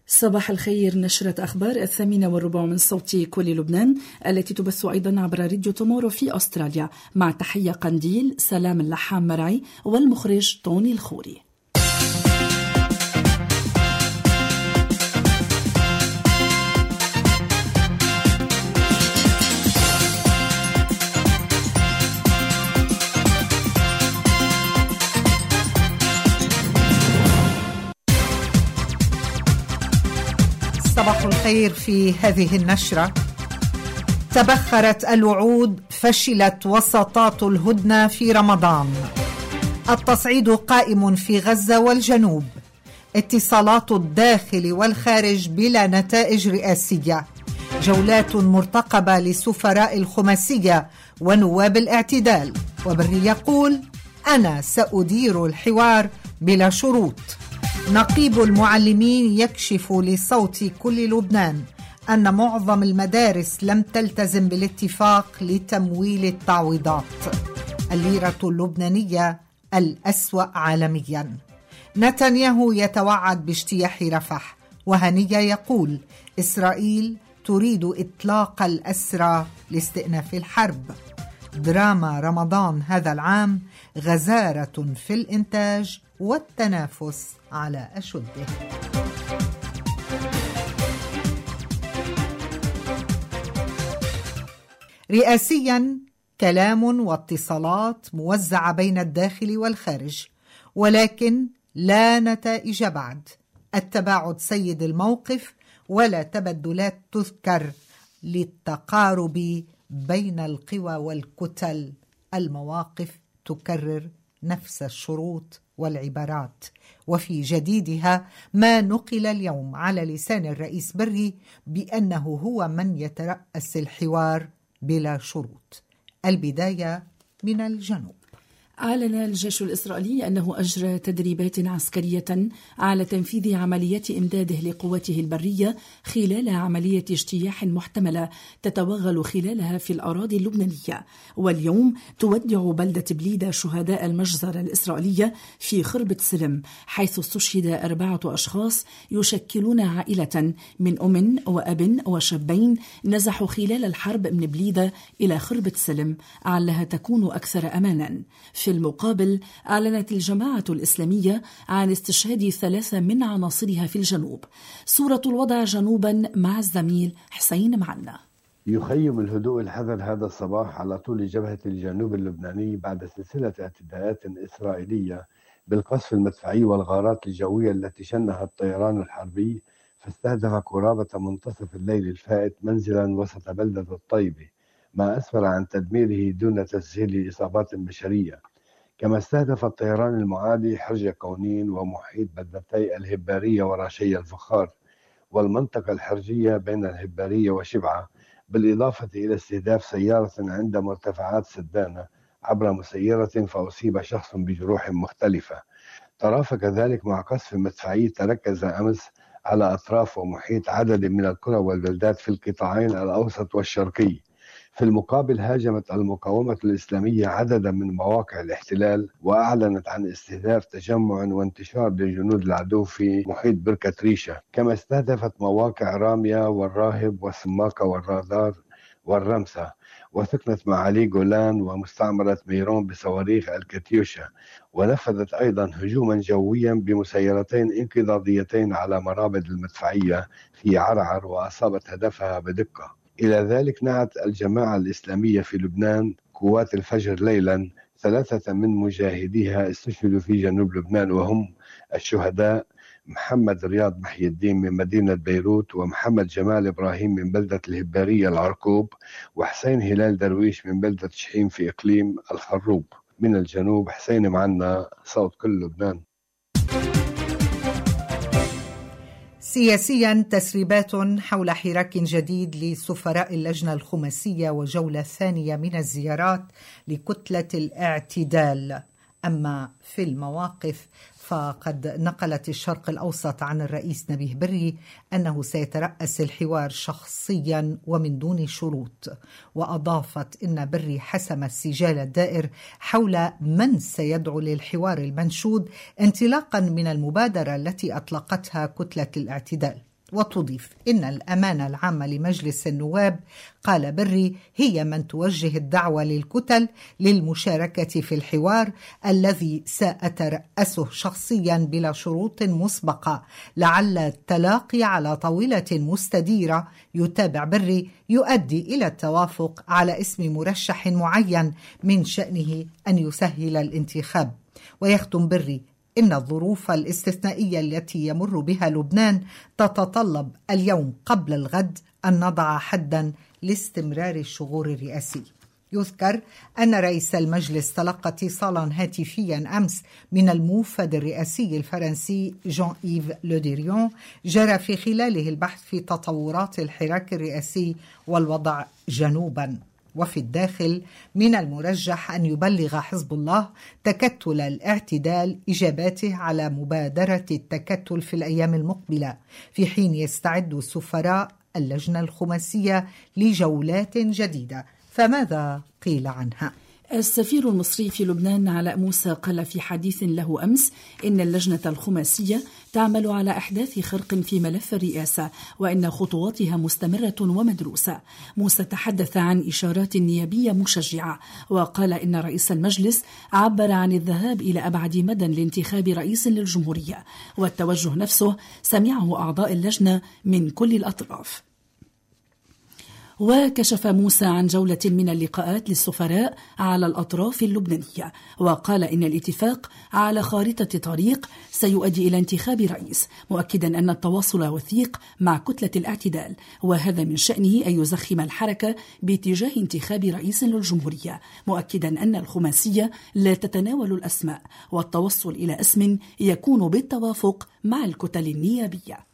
صباح الخير. نشرة أخبار 8:15 من صوت كل لبنان التي تبث أيضا عبر راديو تومورو في أستراليا، مع تحية قنديل سلام اللحام مرعي والمخرج طوني الخوري. صباح الخير. في هذه النشرة: تبخرت الوعود، فشلت وساطات الهدنة في رمضان. التصعيد قائم في غزة والجنوب. اتصالات الداخل والخارج بلا نتائج رئاسية. جولات مرتقبة لسفراء الخماسية ونواب الاعتدال. وبري يقول: أنا سأدير الحوار بلا شروط. نقيب المعلمين يكشف لصوت كل لبنان أن معظم المدارس لم تلتزم بالاتفاق لتمويل التعويضات. الليرة اللبنانية الأسوأ عالميا. نتنياهو يتوعد باجتياح رفح، وهنية يقول: إسرائيل تريد إطلاق الأسرى لاستئناف الحرب. دراما رمضان هذا العام: غزارة في الإنتاج والتنافس على أشده. رئاسيا: كلام واتصالات موزعة بين الداخل والخارج، ولكن لا نتائج بعد. التباعد سيد الموقف، ولا تبدلات تذكر للتقارب بين القوى والكتل. المواقف تكرر نفس الشروط والعبارات. وفي جديدها ما نقل اليوم على لسان الرئيس بري بأنه هو من يترأس الحوار بلا شروط. البداية من الجنوب. أعلن الجيش الإسرائيلي أنه أجرى تدريبات عسكرية على تنفيذ عمليات إمداده لقوته البرية خلال عملية اجتياح محتملة تتوغل خلالها في الأراضي اللبنانية. واليوم تودع بلدة بليدة شهداء المجزرة الإسرائيلية في خربة سلم، حيث استشهد 4 أشخاص يشكلون عائلة من أم وأب وشابين نزحوا خلال الحرب من بليدة إلى خربة سلم علها تكون أكثر أمانا. في المقابل أعلنت الجماعة الإسلامية عن استشهاد 3 من عناصرها في الجنوب. صورة الوضع جنوبا مع الزميل حسين معنا. يخيم الهدوء الحذر هذا الصباح على طول جبهة الجنوب اللبناني بعد سلسلة اعتداءات إسرائيلية بالقصف المدفعي والغارات الجوية التي شنها الطيران الحربي، فاستهدف قرابة منتصف الليل الفائت منزلا وسط بلدة الطيبة، ما أسفر عن تدميره دون تسجيل إصابات بشرية. كما استهدف الطيران المعادي حرج قونين ومحيط بلدتي الهبارية وراشي الفخار والمنطقة الحرجية بين الهبارية وشبعة، بالإضافة إلى استهداف سيارة عند مرتفعات سدانة عبر مسيرة فأصيب شخص بجروح مختلفة. ترافق ذلك مع قصف مدفعي تركز أمس على أطراف ومحيط عدد من القرى والبلدات في القطاعين الأوسط والشرقي. في المقابل هاجمت المقاومة الإسلامية عددا من مواقع الاحتلال، وأعلنت عن استهداف تجمع وانتشار لجنود العدو في محيط بركة ريشة، كما استهدفت مواقع رامية والراهب والسماقة والرادار والرمسة، وثقنت معالي جولان ومستعمرة ميرون بصواريخ الكاتيوشا، ونفذت أيضا هجوما جويا بمسيرتين انقضاضيتين على مرابط المدفعية في عرعر وأصابت هدفها بدقة. إلى ذلك نعت الجماعة الإسلامية في لبنان قوات الفجر ليلا 3 من مجاهديها استشهدوا في جنوب لبنان، وهم الشهداء محمد رياض محي الدين من مدينة بيروت، ومحمد جمال إبراهيم من بلدة الهبارية العرقوب، وحسين هلال درويش من بلدة شحيم في إقليم الخروب. من الجنوب حسين معنا، صوت كل لبنان. سياسيا: تسريبات حول حراك جديد لسفراء اللجنة الخماسية وجولة ثانية من الزيارات لكتلة الاعتدال. أما في المواقف فقد نقلت الشرق الأوسط عن الرئيس نبيه بري أنه سيترأس الحوار شخصيا ومن دون شروط، وأضافت أن بري حسم السجال الدائر حول من سيدعو للحوار المنشود انطلاقا من المبادرة التي أطلقتها كتلة الاعتدال. وتضيف إن الأمانة العامة لمجلس النواب، قال بري، هي من توجه الدعوة للكتل للمشاركة في الحوار الذي سأترأسه شخصيا بلا شروط مسبقة، لعل التلاقي على طاولة مستديرة، يتابع بري، يؤدي إلى التوافق على اسم مرشح معين من شأنه أن يسهل الانتخاب. ويختم بري إن الظروف الاستثنائية التي يمر بها لبنان تتطلب اليوم قبل الغد أن نضع حدا لاستمرار الشغور الرئاسي. يذكر أن رئيس المجلس تلقى اتصالا هاتفيا أمس من الموفد الرئاسي الفرنسي جان إيف لوديريون جرى في خلاله البحث في تطورات الحراك الرئاسي والوضع جنوبا. وفي الداخل من المرجح أن يبلغ حزب الله تكتل الاعتدال إجاباته على مبادرة التكتل في الأيام المقبلة، في حين يستعد سفراء اللجنة الخماسية لجولات جديدة. فماذا قيل عنها؟ السفير المصري في لبنان علاء موسى قال في حديث له أمس إن اللجنة الخماسية تعمل على إحداث خرق في ملف الرئاسة، وإن خطواتها مستمرة ومدروسة. موسى تحدث عن إشارات نيابية مشجعة، وقال إن رئيس المجلس عبر عن الذهاب إلى أبعد مدى لانتخاب رئيس للجمهورية، والتوجه نفسه سمعه أعضاء اللجنة من كل الأطراف. وكشف موسى عن جولة من اللقاءات للسفراء على الأطراف اللبنانية، وقال إن الاتفاق على خارطة طريق سيؤدي إلى انتخاب رئيس، مؤكدا أن التواصل وثيق مع كتلة الاعتدال، وهذا من شأنه أن يزخم الحركة باتجاه انتخاب رئيس للجمهورية، مؤكدا أن الخماسية لا تتناول الأسماء، والتوصل إلى اسم يكون بالتوافق مع الكتل النيابية.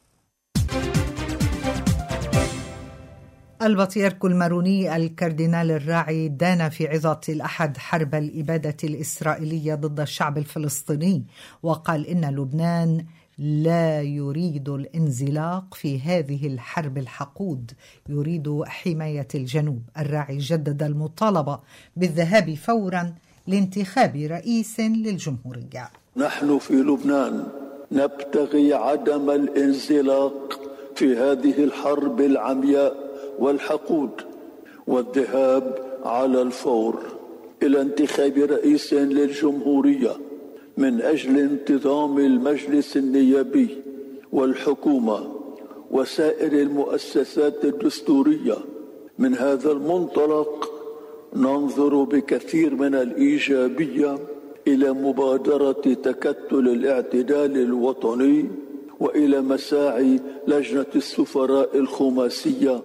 البطريرك الماروني الكاردينال الراعي دان في عظة الأحد حرب الإبادة الإسرائيلية ضد الشعب الفلسطيني، وقال إن لبنان لا يريد الانزلاق في هذه الحرب الحقود، يريد حماية الجنوب. الراعي جدد المطالبة بالذهاب فورا لانتخاب رئيس للجمهورية. نحن في لبنان نبتغي عدم الانزلاق في هذه الحرب العمياء والحقود، والذهاب على الفور إلى انتخاب رئيس للجمهورية من أجل انتظام المجلس النيابي والحكومة وسائر المؤسسات الدستورية. من هذا المنطلق ننظر بكثير من الإيجابية إلى مبادرة تكتل الاعتدال الوطني وإلى مساعي لجنة السفراء الخماسية.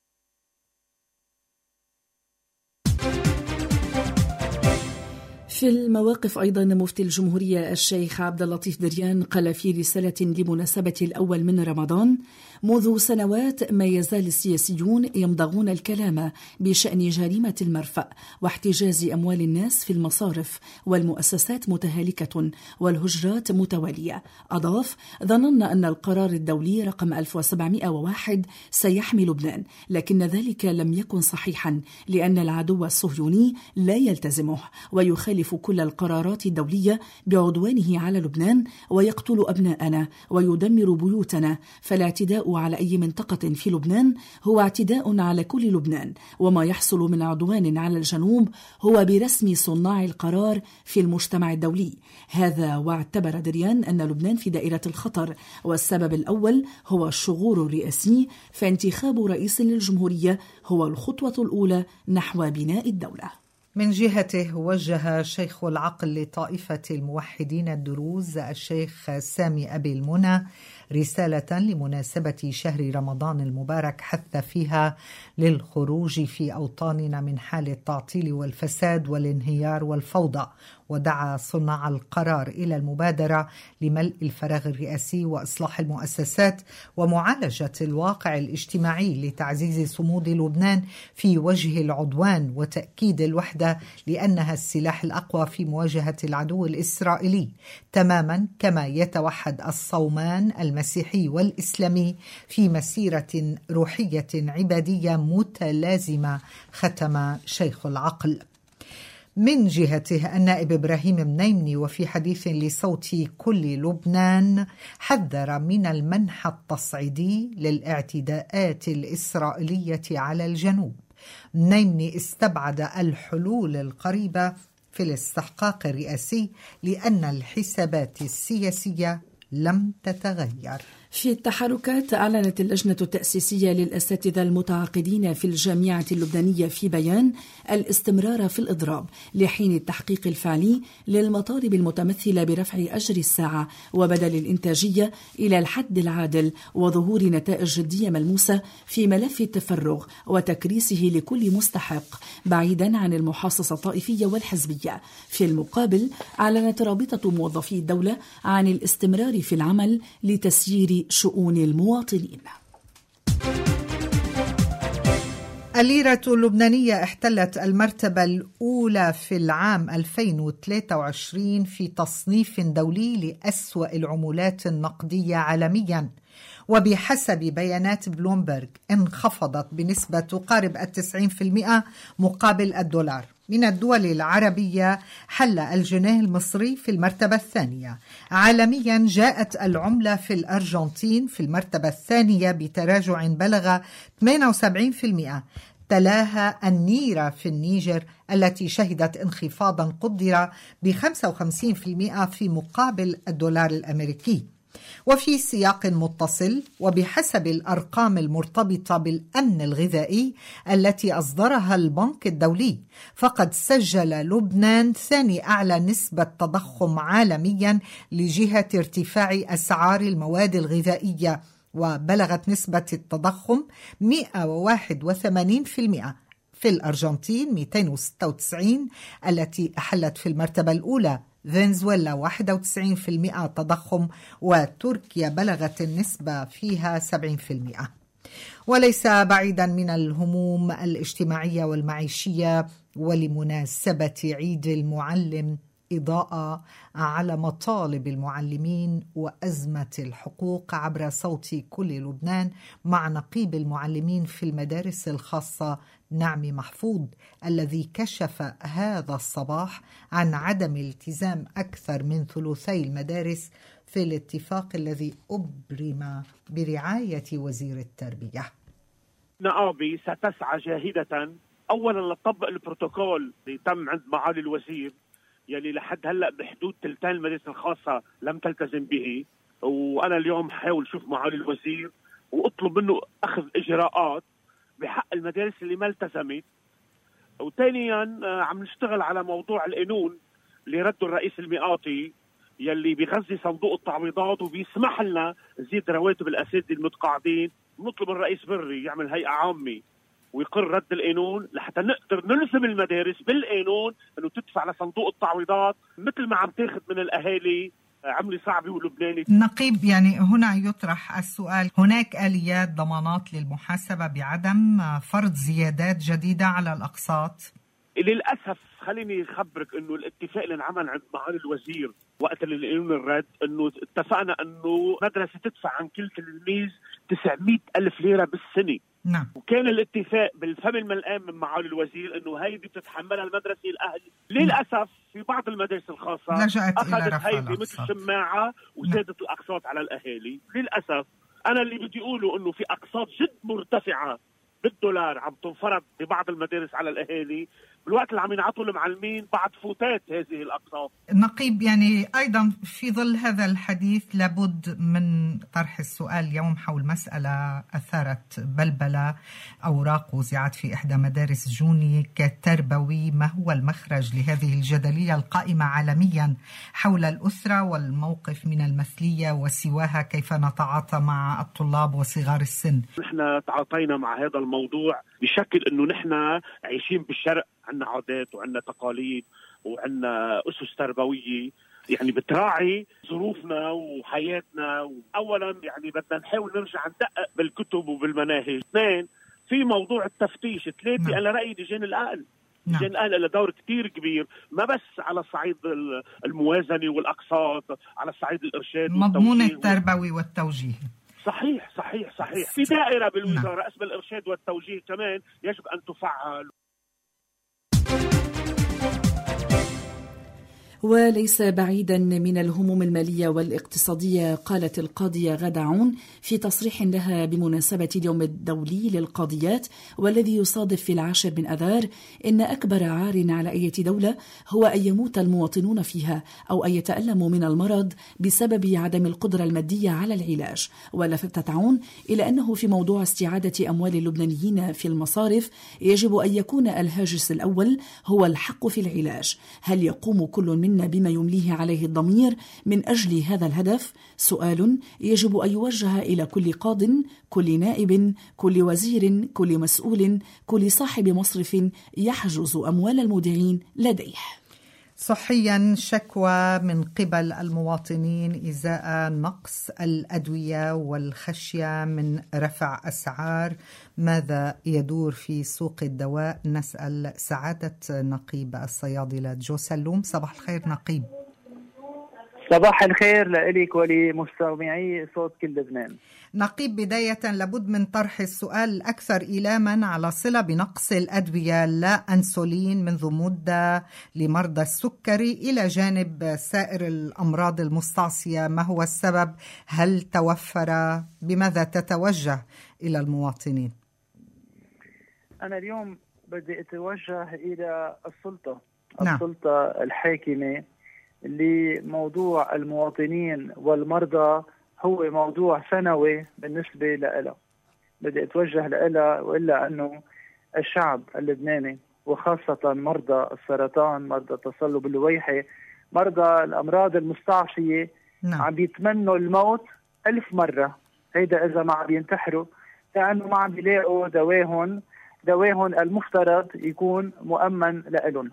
في المواقف أيضا مفتي الجمهورية الشيخ عبد اللطيف دريان قال في رسالة لمناسبة الأول من رمضان: منذ سنوات ما يزال السياسيون يمضغون الكلام بشأن جريمة المرفأ واحتجاز أموال الناس في المصارف، والمؤسسات متهالكة والهجرات متوالية. أضاف: ظننا أن القرار الدولي رقم 1701 سيحمي لبنان، لكن ذلك لم يكن صحيحا، لأن العدو الصهيوني لا يلتزمه ويخالف كل القرارات الدولية بعدوانه على لبنان، ويقتل أبناءنا ويدمر بيوتنا. فالاعتداء على أي منطقة في لبنان هو اعتداء على كل لبنان، وما يحصل من عدوان على الجنوب هو برسم صناع القرار في المجتمع الدولي. هذا واعتبر دريان أن لبنان في دائرة الخطر، والسبب الأول هو الشغور الرئاسي، فانتخاب رئيس للجمهورية هو الخطوة الأولى نحو بناء الدولة. من جهته وجه شيخ العقل لطائفة الموحدين الدروز الشيخ سامي أبي المنى رسالة لمناسبة شهر رمضان المبارك حث فيها للخروج في أوطاننا من حال التعطيل والفساد والانهيار والفوضى، ودعا صناع القرار إلى المبادرة لملء الفراغ الرئاسي وإصلاح المؤسسات ومعالجة الواقع الاجتماعي لتعزيز صمود لبنان في وجه العدوان وتأكيد الوحدة لأنها السلاح الأقوى في مواجهة العدو الإسرائيلي، تماما كما يتوحد الصومان المسيحي والإسلامي في مسيرة روحية عبادية متلازمة، ختم شيخ العقل. من جهته النائب إبراهيم منيمني وفي حديث لصوت كل لبنان حذر من المنح التصعيدي للاعتداءات الإسرائيلية على الجنوب. منيمني استبعد الحلول القريبة في الاستحقاق الرئاسي لأن الحسابات السياسية لم تتغير. في التحركات، أعلنت اللجنة التأسيسية للأساتذة المتعاقدين في الجامعة اللبنانية في بيان الاستمرار في الإضراب لحين التحقيق الفعلي للمطالب المتمثلة برفع أجر الساعة وبدل الإنتاجية إلى الحد العادل وظهور نتائج جدية ملموسة في ملف التفرغ وتكريسه لكل مستحق بعيدا عن المحاصصة الطائفية والحزبية. في المقابل، أعلنت رابطة موظفي الدولة عن الاستمرار في العمل لتسيير شؤون المواطنين. الليرة اللبنانية احتلت المرتبة الأولى في العام 2023 في تصنيف دولي لأسوأ العملات النقدية عالميا، وبحسب بيانات بلومبرغ انخفضت بنسبة تقارب 90% مقابل الدولار. من الدول العربية حل الجنيه المصري في المرتبة الثانية. عالميا جاءت العملة في الأرجنتين في المرتبة الثانية بتراجع بلغ 78%. تلاها النيرة في النيجر التي شهدت انخفاضا قدر ب55% في مقابل الدولار الأمريكي. وفي سياق متصل، وبحسب الأرقام المرتبطة بالأمن الغذائي التي أصدرها البنك الدولي، فقد سجل لبنان ثاني أعلى نسبة تضخم عالميا لجهة ارتفاع أسعار المواد الغذائية، وبلغت نسبة التضخم 181%. في الأرجنتين 296 التي أحلت في المرتبة الأولى، فنزويلا 91% تضخم، وتركيا بلغت النسبة فيها 70%. وليس بعيدا من الهموم الاجتماعية والمعيشية، ولمناسبة عيد المعلم إضاءة على مطالب المعلمين وأزمة الحقوق عبر صوت كل لبنان مع نقيب المعلمين في المدارس الخاصة نعمي محفوظ، الذي كشف هذا الصباح عن عدم التزام أكثر من ثلثي المدارس في الاتفاق الذي أبرم برعاية وزير التربية. نقابي ستسعى جاهدة أولا لتطبق البروتوكول اللي تم عند معالي الوزير، يعني لحد هلأ بحدود تلتين المدارس الخاصة لم تلتزم به، وأنا اليوم حاول شوف معالي الوزير وأطلب منه أخذ إجراءات بحق المدارس اللي ما التزمت. وثانيا عم نشتغل على موضوع القانون اللي رده الرئيس المئاتي يلي بيغذي صندوق التعويضات وبيسمح لنا نزيد رواتب الأساتذة المتقاعدين. نطلب الرئيس بري يعمل هيئة عامة ويقر رد القانون لحتى نقدر نلزم المدارس بالقانون انه تدفع لصندوق التعويضات مثل ما عم تاخذ من الاهالي عملة صعبة ولبناني. نقيب، يعني هنا يطرح السؤال، هناك آليات ضمانات للمحاسبة بعدم فرض زيادات جديدة على الأقساط؟ للأسف خليني أخبرك أنه الاتفاق اللي انعمل عند معالي الوزير وقت القانون الرد أنه اتفقنا أنه مدرسة تدفع عن كل تلميذ 900,000 ليرة بالسنة. نعم. وكان الاتفاق بالفم الملآن من معالي الوزير انه هيدي بتتحملها المدرسه الاهلي. للاسف في بعض المدارس الخاصه اخذت هيدي مثل شماعه وزادت الاقساط على الاهالي. للاسف انا اللي بدي اقوله انه في اقساط جد مرتفعه بالدولار عم تنفرض ببعض المدارس على الاهالي بالوقت اللي عم ينعطوا المعلمين بعد فوتات هذه الأقساط. نقيب، يعني أيضا في ظل هذا الحديث لابد من طرح السؤال اليوم حول مسألة أثارت بلبلة. أوراق وزعت في إحدى مدارس جوني كتربوي. ما هو المخرج لهذه الجدلية القائمة عالميا حول الأسرة والموقف من المثلية وسواها؟ كيف نتعاطى مع الطلاب وصغار السن؟ نحن تعاطينا مع هذا الموضوع بشكل أنه نحن عايشين بالشرق، عندنا عادات وعندنا تقاليد وعندنا أسس تربوية يعني بتراعي ظروفنا وحياتنا. أولا يعني بدنا نحاول نرجع ندقق بالكتب وبالمناهج. اثنين، في موضوع التفتيش. ثلاثة، أنا رأيي لجان الأهل. لجان الأهل لها دور كتير كبير، ما بس على الصعيد الموازنة والأقساط، على الصعيد الإرشاد مضمون التربوي والتوجيه. صحيح. في دائرة بالوزارة اسمها الإرشاد والتوجيه كمان يجب أن تفعل. وليس بعيدا من الهموم المالية والاقتصادية، قالت القاضية غادة عون في تصريح لها بمناسبة اليوم الدولي للقاضيات والذي يصادف في 10 من آذار، إن أكبر عار على أي دولة هو أن يموت المواطنون فيها أو أن يتألموا من المرض بسبب عدم القدرة المادية على العلاج. ولفتت عون إلى أنه في موضوع استعادة أموال اللبنانيين في المصارف يجب أن يكون الهاجس الأول هو الحق في العلاج. هل يقوم كل منا بما يمليه عليه الضمير من أجل هذا الهدف؟ سؤال يجب أن يوجه إلى كل قاض، كل نائب، كل وزير، كل مسؤول، كل صاحب مصرف يحجز أموال المودعين لديه. صحيا، شكوى من قبل المواطنين إزاء نقص الأدوية والخشية من رفع أسعار. ماذا يدور في سوق الدواء؟ نسأل سعادة نقيب الصيادلة جو سلوم. صباح الخير نقيب. صباح الخير لإلك ولمستمعي صوت كل لبنان. نقيب، بداية لابد من طرح السؤال الأكثر إيلاما على صلة بنقص الأدوية لا أنسولين منذ مدة لمرضى السكري إلى جانب سائر الأمراض المستعصية. ما هو السبب؟ هل توفر؟ بماذا تتوجه إلى المواطنين؟ أنا اليوم بدي أتوجه إلى السلطة الحاكمة لموضوع المواطنين والمرضى. هو موضوع سنوي بالنسبة لها. بدي أتوجه لها وإلا أنه الشعب اللبناني وخاصة مرضى السرطان، مرضى التصلب اللويحي، مرضى الأمراض المستعصية عم بيتمنوا الموت 1000 مرة. هيدا إذا ما عم بينتحروا، لأنه ما عم بيلاقوا دواهن المفترض يكون مؤمن لهم.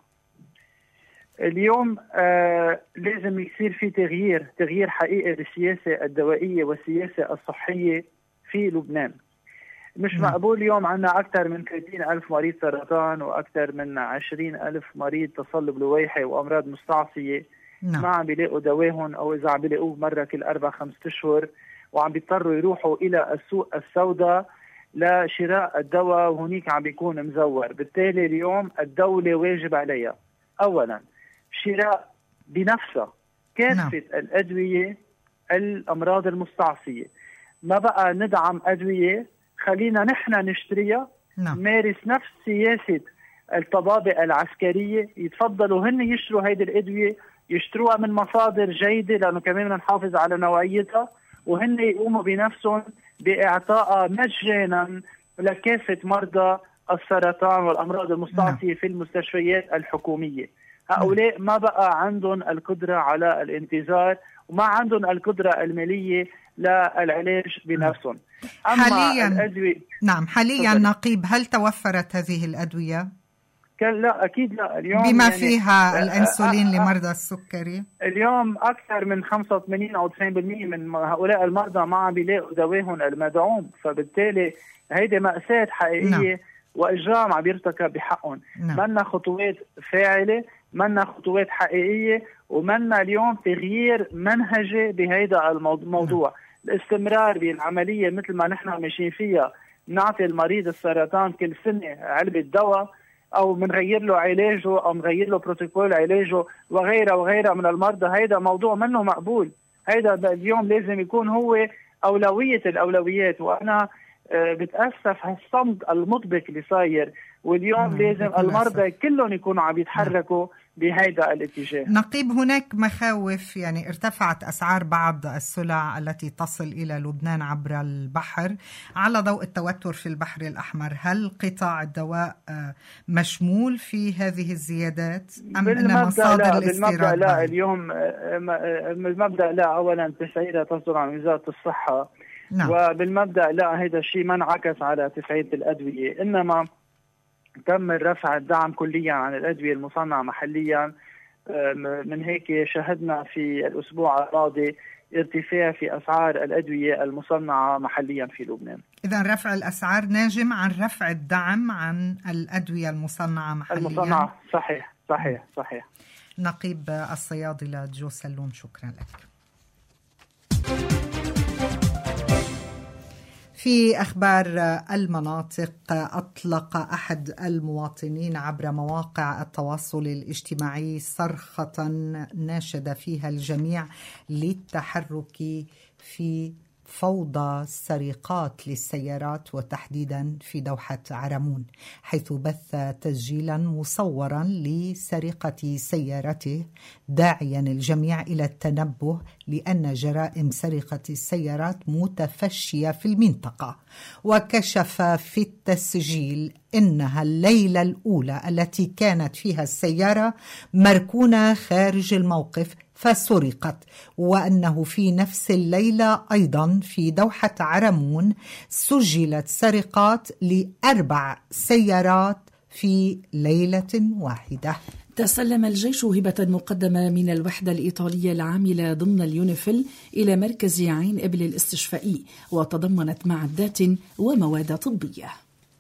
اليوم لازم يصير في تغيير حقيقي بالسياسة الدوائية والسياسة الصحية في لبنان. مش مقبول اليوم عنا أكثر من 30,000 مريض سرطان وأكثر من 20,000 مريض تصلب لويحي وأمراض مستعصية ما عم بيلاقوا دواهن، أو إذا عم بيلاقوه مرة كل 4-5 أشهر، وعم بيضطروا يروحوا إلى السوق السوداء لشراء الدواء، وهنيك عم بيكون مزور. بالتالي اليوم الدولة واجب عليها أولا شراء بنفسها كافة الأدوية الأمراض المستعصية. ما بقى ندعم أدوية، خلينا نحن نشتريها. مارس نفس سياسة الطبابة العسكرية، يتفضلوا هن يشتروا هيدي الأدوية، يشتروها من مصادر جيدة لأنه كمان نحافظ على نوعيتها، وهن يقوموا بنفسهم بإعطائها مجانا لكافة مرضى السرطان والأمراض المستعصية في المستشفيات الحكومية. هؤلاء ما بقى عندهم القدرة على الانتظار وما عندهم القدرة المالية للعلاج بنفسهم. حاليا نقيب، هل توفرت هذه الأدوية؟ لا أكيد لا. اليوم بما فيها الأنسولين لمرضى السكري، اليوم أكثر من 85 أو 90% من هؤلاء المرضى ما عم بيلاقوا دواهم المدعوم. فبالتالي هيدي مأساة حقيقية وإجرام عم يرتكب بحقهم. منا خطوات فاعلة، منا خطوات حقيقية، ومنا اليوم تغيير منهجي بهيدا الموضوع. الاستمرار بالعملية مثل ما نحن ماشيين فيها، نعطي المريض السرطان كل سنة علبة دواء، أو منغير له علاجه، أو منغير له بروتوكول علاجه وغيرها من المرضى. هيدا موضوع منه مقبول. هيدا اليوم لازم يكون هو أولوية الأولويات. وأنا بتأسف هالصمت المطبق اللي صاير، واليوم لازم المرضى كلهم يكونوا عم يتحركوا بهيدا الاتجاه. نقيب، هناك مخاوف، يعني ارتفعت أسعار بعض السلع التي تصل إلى لبنان عبر البحر على ضوء التوتر في البحر الأحمر. هل قطاع الدواء مشمول في هذه الزيادات أم أن مصادر الاستيراد؟ لا، اليوم بالمبدأ لا. أولا تسعيرها تصدر عن وزارة الصحة، وبالمبدأ لا، هذا الشيء ما انعكس على تسعيرة الأدوية، إنما تم رفع الدعم كليا عن الأدوية المصنعة محليا. من هيك شهدنا في الأسبوع الماضي ارتفاع في أسعار الأدوية المصنعة محليا في لبنان. إذن رفع الأسعار ناجم عن رفع الدعم عن الأدوية المصنعة محليا. صحيح. نقيب الصيادلة جو سلوم، شكرا لك. في أخبار المناطق، أطلق أحد المواطنين عبر مواقع التواصل الاجتماعي صرخة ناشد فيها الجميع للتحرك في فوضى سرقات للسيارات، وتحديدا في دوحة عرمون، حيث بث تسجيلا مصورا لسرقة سيارته، داعيا الجميع إلى التنبه لأن جرائم سرقة السيارات متفشية في المنطقة. وكشف في التسجيل إنها الليلة الأولى التي كانت فيها السيارة مركونة خارج الموقف فسرقت، وأنه في نفس الليلة أيضا في دوحة عرمون سجلت سرقات ل4 سيارات في ليلة واحدة. تسلم الجيش هبة مقدمة من الوحدة الإيطالية العاملة ضمن اليونيفيل إلى مركز عين إبل الاستشفائي، وتضمنت معدات ومواد طبية.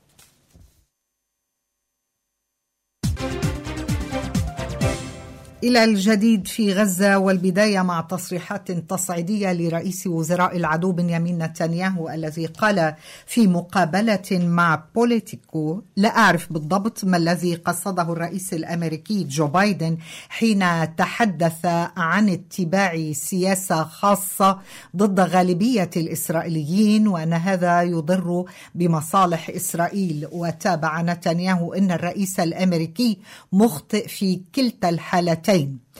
إلى الجديد في غزة، والبداية مع تصريحات تصعيدية لرئيس وزراء العدو بنيامين نتنياهو، الذي قال في مقابلة مع بوليتيكو: لا أعرف بالضبط ما الذي قصده الرئيس الأمريكي جو بايدن حين تحدث عن اتباع سياسة خاصة ضد غالبية الإسرائيليين، وأن هذا يضر بمصالح إسرائيل. وتابع نتنياهو أن الرئيس الأمريكي مخطئ في كلتا الحالتين،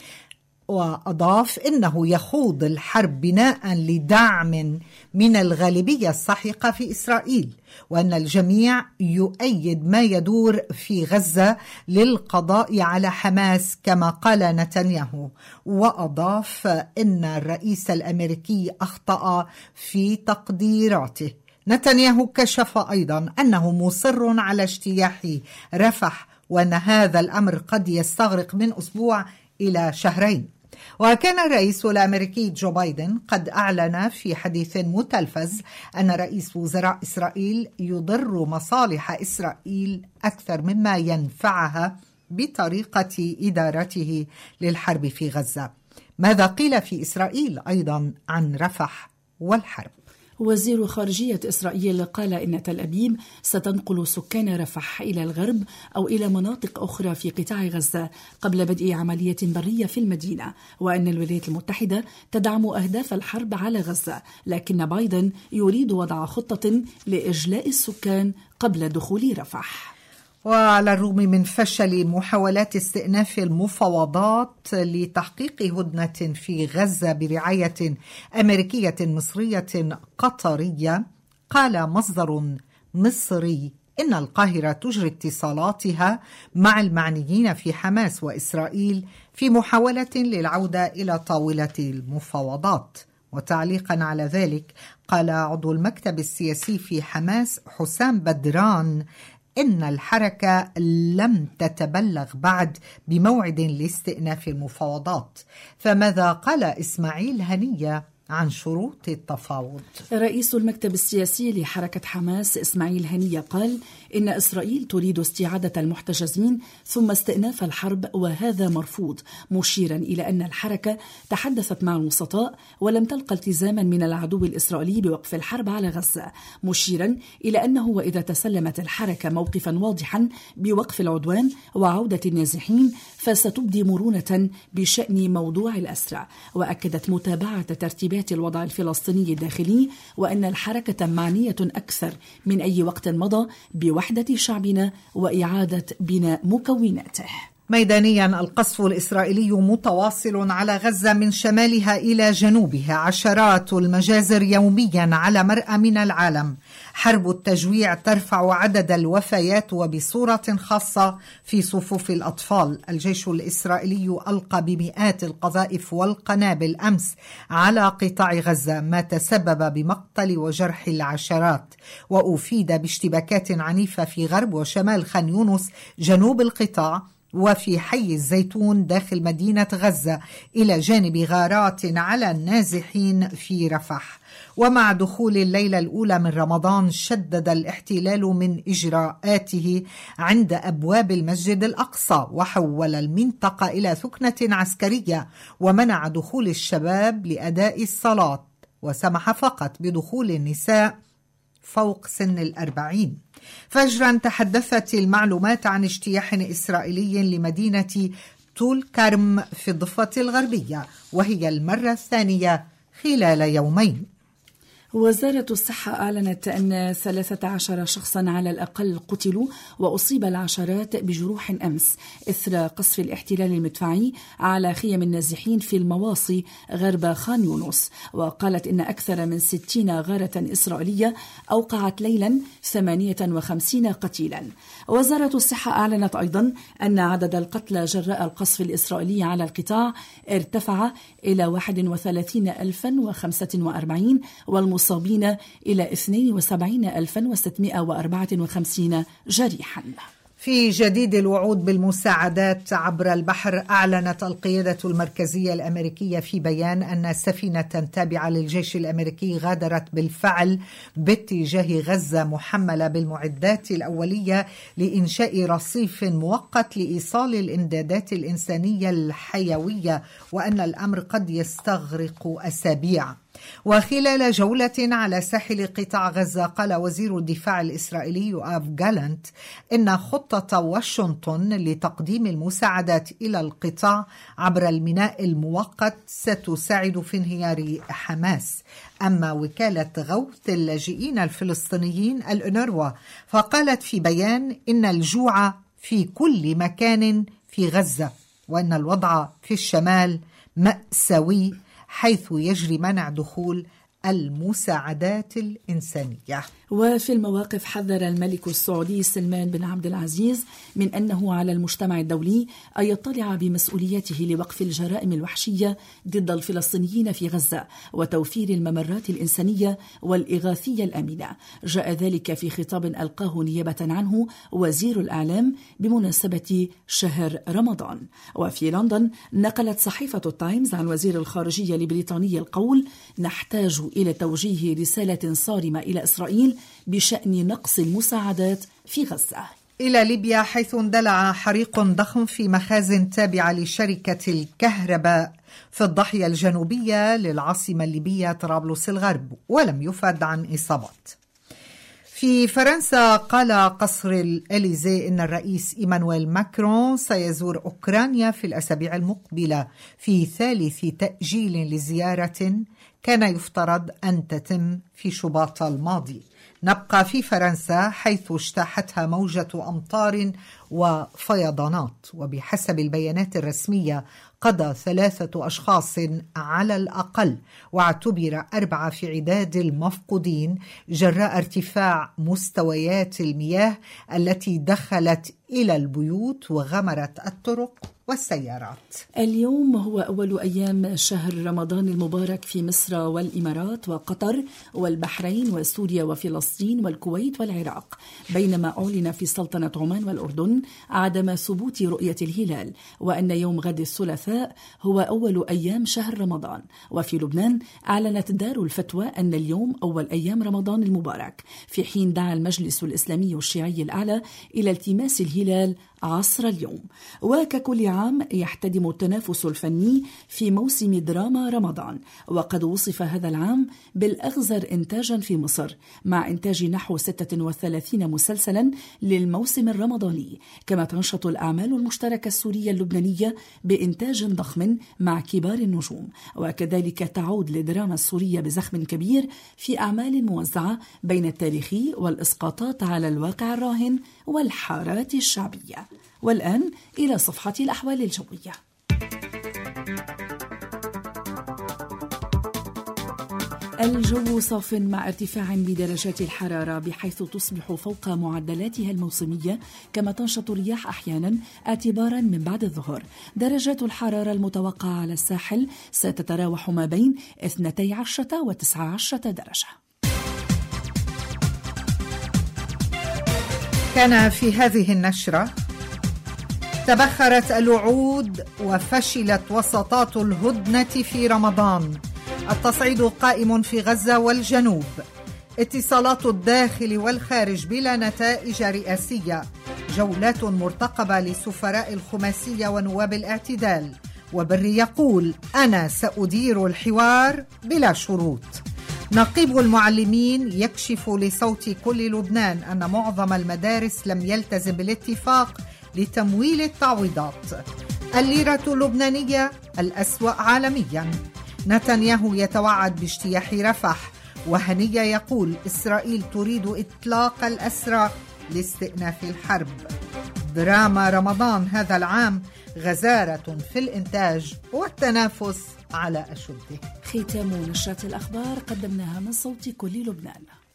وأضاف إنه يخوض الحرب بناء لدعم من الغالبية الساحقة في إسرائيل، وأن الجميع يؤيد ما يدور في غزة للقضاء على حماس كما قال نتنياهو. وأضاف إن الرئيس الأمريكي أخطأ في تقديراته. نتنياهو كشف أيضا أنه مصر على اجتياح رفح، وأن هذا الأمر قد يستغرق من أسبوع إلى شهرين. وكان الرئيس الأمريكي جو بايدن قد أعلن في حديث متلفز أن رئيس وزراء إسرائيل يضر مصالح إسرائيل أكثر مما ينفعها بطريقة إدارته للحرب في غزة. ماذا قيل في إسرائيل أيضا عن رفح والحرب؟ وزير خارجية إسرائيل قال إن تل أبيب ستنقل سكان رفح إلى الغرب أو إلى مناطق أخرى في قطاع غزة قبل بدء عملية برية في المدينة، وأن الولايات المتحدة تدعم أهداف الحرب على غزة، لكن بايدن يريد وضع خطة لإجلاء السكان قبل دخول رفح. وعلى الرغم من فشل محاولات استئناف المفاوضات لتحقيق هدنة في غزة برعاية أمريكية مصرية قطرية، قال مصدر مصري إن القاهرة تجري اتصالاتها مع المعنيين في حماس وإسرائيل في محاولة للعودة إلى طاولة المفاوضات. وتعليقا على ذلك، قال عضو المكتب السياسي في حماس حسام بدران إن الحركة لم تتبلغ بعد بموعد لاستئناف المفاوضات. فماذا قال إسماعيل هنية عن شروط التفاوض؟ رئيس المكتب السياسي لحركة حماس إسماعيل هنية قال إن إسرائيل تريد استعادة المحتجزين ثم استئناف الحرب، وهذا مرفوض، مشيرا إلى أن الحركة تحدثت مع الوسطاء ولم تلقى التزاما من العدو الإسرائيلي بوقف الحرب على غزة، مشيرا إلى أنه وإذا تسلمت الحركة موقفا واضحا بوقف العدوان وعودة النازحين فستبدي مرونة بشأن موضوع الأسرى. وأكدت متابعة ترتيبات الوضع الفلسطيني الداخلي، وأن الحركة معنية أكثر من أي وقت مضى بوحدة شعبنا وإعادة بناء مكوناته. ميدانيا، القصف الإسرائيلي متواصل على غزة من شمالها إلى جنوبها، عشرات المجازر يوميا على مرأى من العالم. حرب التجويع ترفع عدد الوفيات وبصورة خاصة في صفوف الأطفال. الجيش الإسرائيلي ألقى بمئات القذائف والقنابل أمس على قطاع غزة، ما تسبب بمقتل وجرح العشرات، وأفيد باشتباكات عنيفة في غرب وشمال خان يونس جنوب القطاع، وفي حي الزيتون داخل مدينة غزة، إلى جانب غارات على النازحين في رفح. ومع دخول الليلة الأولى من رمضان شدد الاحتلال من إجراءاته عند أبواب المسجد الأقصى، وحول المنطقة إلى ثكنة عسكرية، ومنع دخول الشباب لأداء الصلاة، وسمح فقط بدخول النساء فوق سن 40. فجرا تحدثت المعلومات عن اجتياح إسرائيلي لمدينة طول كرم في الضفة الغربية، وهي المرة الثانية خلال يومين. وزارة الصحة أعلنت أن 13 شخصا على الأقل قتلوا وأصيب العشرات بجروح أمس إثر قصف الاحتلال المدفعي على خيم النازحين في المواصي غرب خان يونس. وقالت إن أكثر من 60 غارة إسرائيلية أوقعت ليلا 58 قتيلا. وزارة الصحة أعلنت أيضا أن عدد القتلى جراء القصف الإسرائيلي على القطاع ارتفع إلى 31,045 والمصابين إلى 72,654 جريحا. في جديد الوعود بالمساعدات عبر البحر، أعلنت القيادة المركزية الأمريكية في بيان أن سفينة تابعة للجيش الأمريكي غادرت بالفعل باتجاه غزة محملة بالمعدات الأولية لإنشاء رصيف مؤقت لإيصال الإمدادات الإنسانية الحيوية، وأن الأمر قد يستغرق أسابيع. وخلال جولة على ساحل قطاع غزة، قال وزير الدفاع الإسرائيلي يؤاف جالنت إن خطة واشنطن لتقديم المساعدات إلى القطاع عبر الميناء المؤقت ستساعد في انهيار حماس. أما وكالة غوث اللاجئين الفلسطينيين الأونروا فقالت في بيان إن الجوع في كل مكان في غزة، وأن الوضع في الشمال مأساوي حيث يجري منع دخول المساعدات الإنسانية. وفي المواقف، حذر الملك السعودي سلمان بن عبد العزيز من أنه على المجتمع الدولي أن يطلع بمسؤوليته لوقف الجرائم الوحشية ضد الفلسطينيين في غزة وتوفير الممرات الإنسانية والإغاثية الآمنة. جاء ذلك في خطاب ألقاه نيابة عنه وزير الإعلام بمناسبة شهر رمضان. وفي لندن نقلت صحيفة التايمز عن وزير الخارجية البريطاني القول: نحتاج إلى توجيه رسالة صارمة إلى إسرائيل بشأن نقص المساعدات في غزة. إلى ليبيا، حيث اندلع حريق ضخم في مخازن تابعة لشركة الكهرباء في الضاحية الجنوبية للعاصمة الليبية طرابلس الغرب، ولم يفد عن إصابات. في فرنسا، قال قصر الإليزي إن الرئيس إيمانويل ماكرون سيزور أوكرانيا في الأسابيع المقبلة في ثالث تأجيل لزيارة كان يفترض أن تتم في شباط الماضي. نبقى في فرنسا، حيث اجتاحتها موجة أمطار وفيضانات، وبحسب البيانات الرسمية قضى 3 أشخاص على الأقل، واعتبر 4 في عداد المفقودين جراء ارتفاع مستويات المياه التي دخلت إلى البيوت وغمرت الطرق والسيارات. اليوم هو أول أيام شهر رمضان المبارك في مصر والإمارات وقطر والبحرين وسوريا وفلسطين والكويت والعراق، بينما أعلن في سلطنة عمان والأردن عدم ثبوت رؤية الهلال، وأن يوم غد الثلاثاء هو أول أيام شهر رمضان. وفي لبنان أعلنت دار الفتوى أن اليوم أول أيام رمضان المبارك، في حين دعا المجلس الإسلامي الشيعي الأعلى إلى التماس الهلال عصر اليوم. وككل عام يحتدم التنافس الفني في موسم دراما رمضان، وقد وصف هذا العام بالأغزر إنتاجا في مصر، مع إنتاج نحو 36 مسلسلا للموسم الرمضاني. كما تنشط الأعمال المشتركة السورية اللبنانية بإنتاج ضخم مع كبار النجوم، وكذلك تعود للدراما السورية بزخم كبير في أعمال موزعة بين التاريخي والإسقاطات على الواقع الراهن والحارات الشعبية. والآن إلى صفحة الأحوال الجوية. الجو صاف مع ارتفاع بدرجات الحرارة، بحيث تصبح فوق معدلاتها الموسمية، كما تنشط الرياح أحيانا اعتبارا من بعد الظهر. درجات الحرارة المتوقعة على الساحل ستتراوح ما بين 12 و19 درجة. كان في هذه النشرة: تبخرت الوعود وفشلت وساطات الهدنة في رمضان، التصعيد قائم في غزة والجنوب، اتصالات الداخل والخارج بلا نتائج رئاسية، جولات مرتقبة لسفراء الخماسية ونواب الاعتدال، وبري يقول: أنا سأدير الحوار بلا شروط. نقيب المعلمين يكشف لصوت كل لبنان أن معظم المدارس لم يلتزم بالاتفاق لتمويل التعويضات. الليرة اللبنانية الأسوأ عالميا. نتنياهو يتوعد باجتياح رفح، وهنية يقول إسرائيل تريد إطلاق الأسرى لاستئناف الحرب. دراما رمضان هذا العام غزارة في الإنتاج والتنافس على أشده. ختام نشرة الأخبار قدمناها من صوت كل لبنان.